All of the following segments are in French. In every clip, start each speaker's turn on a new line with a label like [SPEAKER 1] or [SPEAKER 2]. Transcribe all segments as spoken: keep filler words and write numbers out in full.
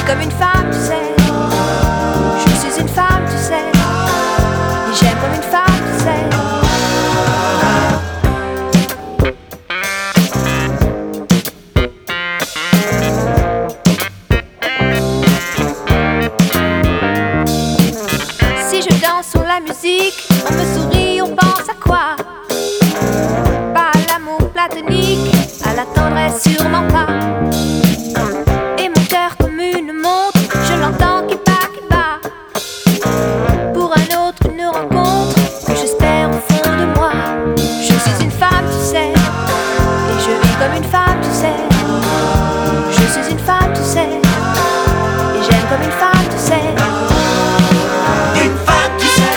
[SPEAKER 1] comme une femme, tu sais. Je suis une femme, tu sais. Et j'aime comme une femme, tu sais. Si je danse sur la musique, on me sourit, on pense à quoi? Pas à l'amour platonique, à la tendresse sûrement pas. Et mon cœur comme une montre, je l'entends qui bat, qui bat. Pour un autre, une rencontre que j'espère au fond de moi. Je suis une femme, tu sais, et je vis comme une femme, tu sais. Je suis une femme, tu sais, et j'aime comme une femme, tu sais.
[SPEAKER 2] Une femme, tu sais.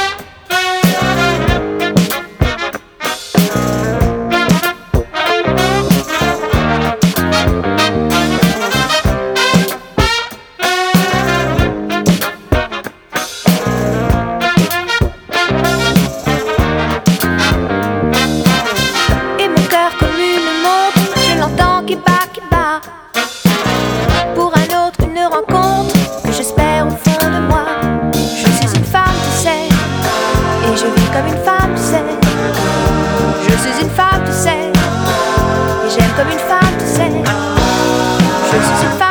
[SPEAKER 1] Et mon cœur comme une montre, je l'entends qui bat, qui bat. Pour un autre, une rencontre que j'espère au fond de moi. Je suis une femme, tu sais, et je vis comme une femme, tu sais. Je suis une femme, tu sais, et j'aime comme une femme, tu sais. Je suis une femme.